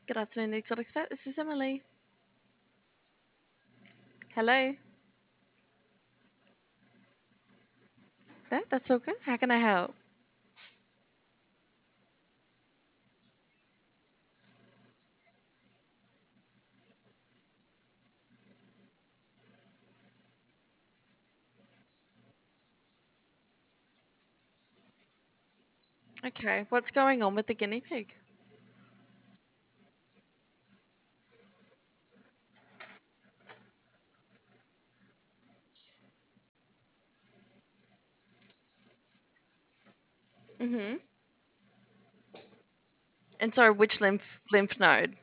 Good afternoon, the Exotics Vet. This is Emily. Hello. That's all good. How can I help? Okay, what's going on with the guinea pig? Mm-hmm. And so, which lymph node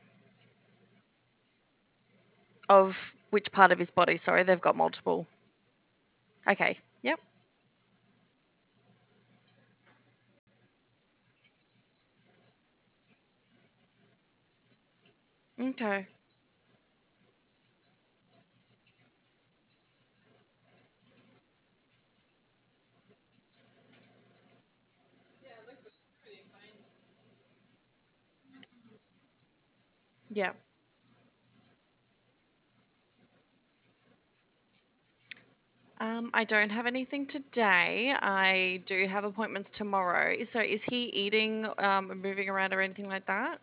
of which part of his body? Sorry, they've got multiple. Okay. Yep. Okay. Yeah. I don't have anything today. I do have appointments tomorrow. So, is he eating, moving around, or anything like that?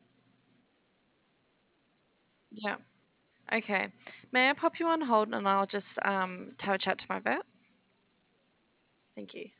Yeah. Okay. May I pop you on hold and I'll just have a chat to my vet? Thank you.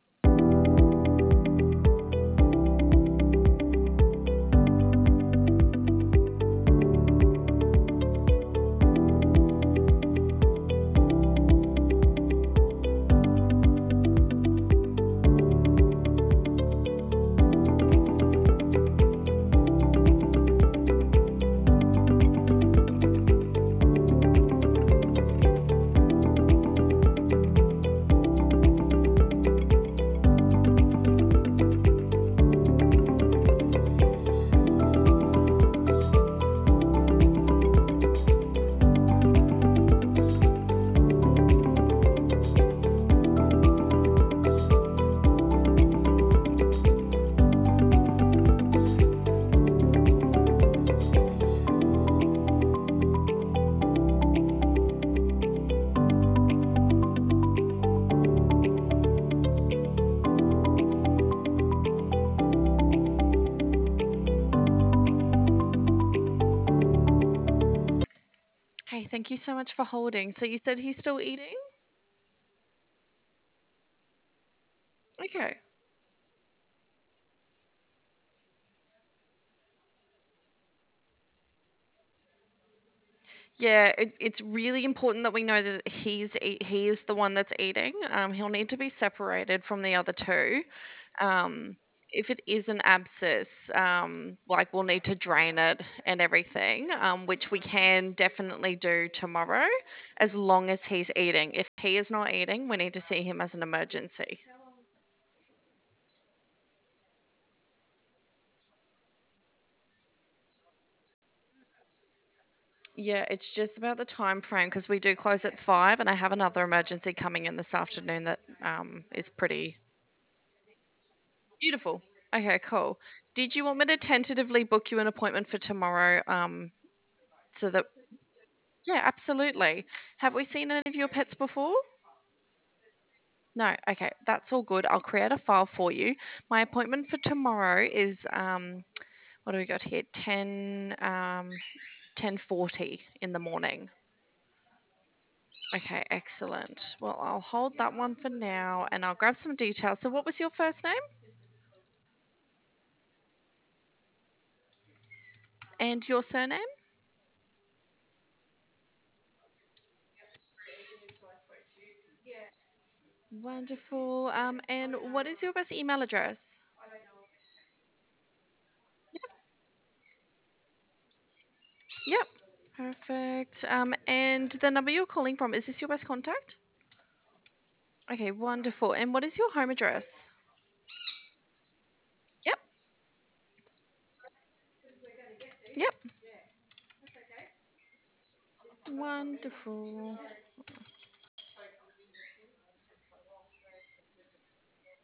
Hey, thank you so much for holding. So you said he's still eating? Okay. Yeah, it's really important that we know that he is the one that's eating. He'll need to be separated from the other two. Um, if it is an abscess, like we'll need to drain it and everything, which we can definitely do tomorrow, as long as he's eating. If he is not eating, we need to see him as an emergency. Yeah, it's just about the time frame because we do close at 5, and I have another emergency coming in this afternoon that is pretty beautiful. Okay, cool. Did you want me to tentatively book you an appointment for tomorrow? So that yeah, absolutely. Have we seen any of your pets before? No. Okay, that's all good. I'll create a file for you. My appointment for tomorrow is what do we got here? 10:40 in the morning. Okay, excellent. Well, I'll hold that one for now and I'll grab some details. So, what was your first name and your surname? Wonderful. And what is your best email address? Yep. Perfect. And the number you're calling from, is this your best contact? Okay, wonderful. And what is your home address? Yep. Yep. Wonderful.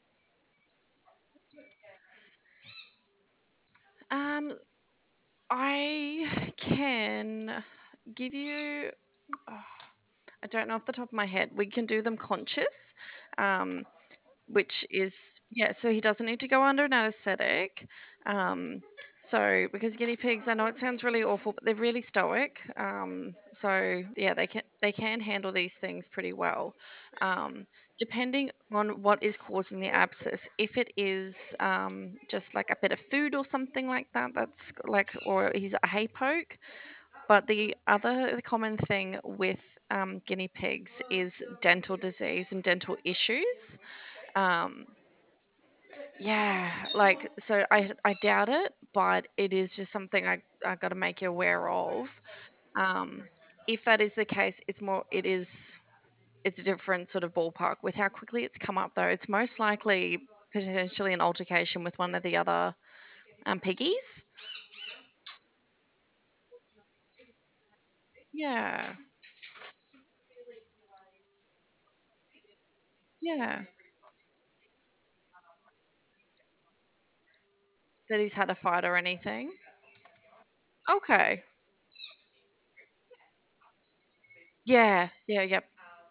Um, give you. Oh, I don't know off the top of my head. We can do them conscious, um, which is yeah. So he doesn't need to go under an anesthetic. Um, so because guinea pigs, I know it sounds really awful, but they're really stoic. So yeah, they can handle these things pretty well. Um, depending on what is causing the abscess, if it is just like a bit of food or something like that, that's like, or he's a hay poke. But the other common thing with guinea pigs is dental disease and dental issues. Um, yeah, like so I doubt it, but it is just something I got to make you aware of. Um, if that is the case, it's a different sort of ballpark with how quickly it's come up though. It's most likely potentially an altercation with one of the other piggies. Yeah, yeah, that he's had a fight or anything. Okay. Yeah, yeah, yep.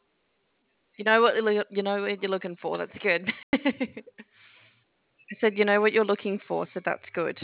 You know what you're looking for. That's good. I said you know what you're looking for, so that's good.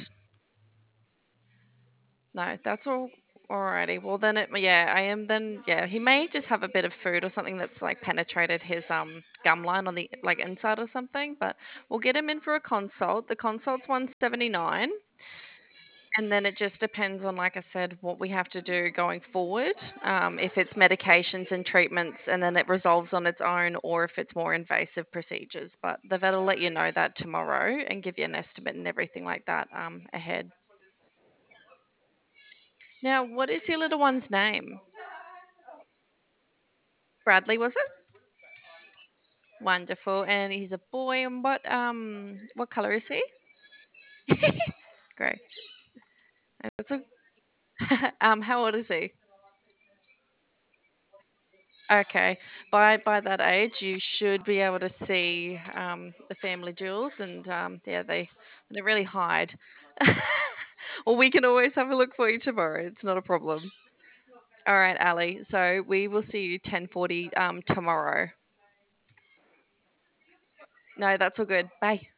No, that's all. Alrighty. Well, then yeah, I am then yeah. He may just have a bit of food or something that's like penetrated his gum line on the like inside or something. But we'll get him in for a consult. The consult's 179, and then it just depends on, like I said, what we have to do going forward. If it's medications and treatments, and then it resolves on its own, or if it's more invasive procedures. But the vet will let you know that tomorrow and give you an estimate and everything like that ahead. Now, what is your little one's name? Bradley, was it? Wonderful. And he's a boy. And what color is he? Great. That's a, how old is he? Okay. By that age, you should be able to see the family jewels, and yeah, they really hide. Well, we can always have a look for you tomorrow. It's not a problem. All right, Ali. So we will see you 10:40 tomorrow. No, that's all good. Bye.